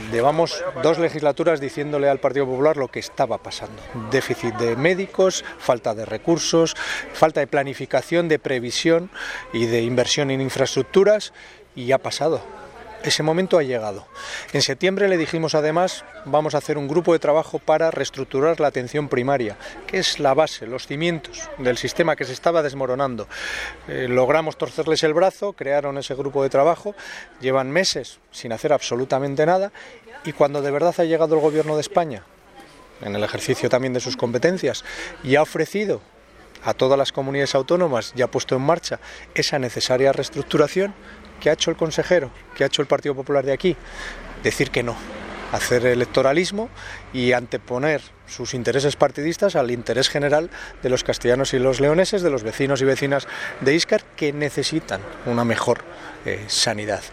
Llevamos 2 legislaturas diciéndole al Partido Popular lo que estaba pasando. Déficit de médicos, falta de recursos, falta de planificación, de previsión y de inversión en infraestructuras, y ha pasado. Ese momento ha llegado. En septiembre le dijimos además, vamos a hacer un grupo de trabajo para reestructurar la atención primaria, que es la base, los cimientos del sistema que se estaba desmoronando. Logramos torcerles el brazo, crearon ese grupo de trabajo, llevan meses sin hacer absolutamente nada, y cuando de verdad ha llegado el Gobierno de España, en el ejercicio también de sus competencias, y ha ofrecido a todas las comunidades autónomas y ha puesto en marcha esa necesaria reestructuración, ¿qué ha hecho el consejero? ¿Qué ha hecho el Partido Popular de aquí? Decir que no, hacer electoralismo y anteponer sus intereses partidistas al interés general de los castellanos y los leoneses, de los vecinos y vecinas de Íscar, que necesitan una mejor sanidad.